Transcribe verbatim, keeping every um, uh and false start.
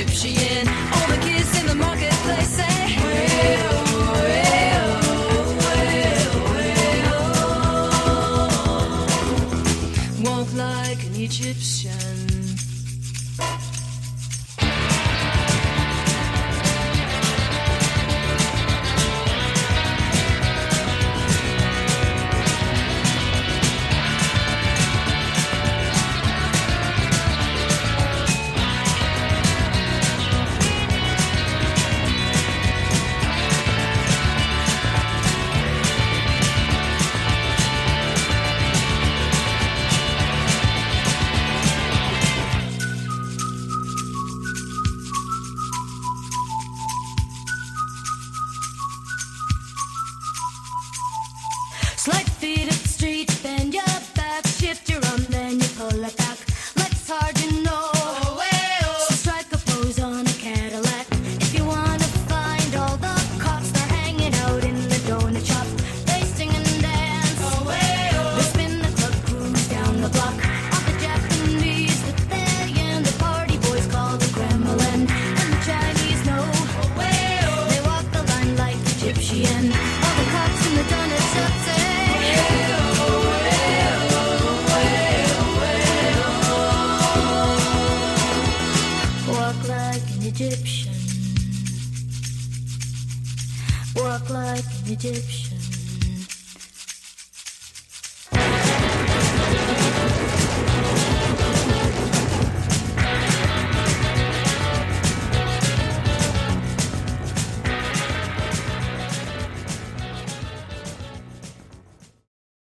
Egyptian. All the kids in the marketplace say, way-oh, way-oh, way-oh, way-oh. Walk like an Egyptian. Slight feet up the street, bend your back, shift your arm, then you pull it back. Let's hard, you know. Oh, hey, oh. So strike a pose on a Cadillac. If you wanna find all the cops, they're hanging out in the donut shop. They sing and dance. Oh, hey, oh. They spin the club, cruise down the block. All the Japanese that they and the party boys call the Kremlin. And the Chinese know. Oh, hey, oh. They walk the line like Egyptian. All the cops in the donut shop say, Egyptian. Walk like an Egyptian.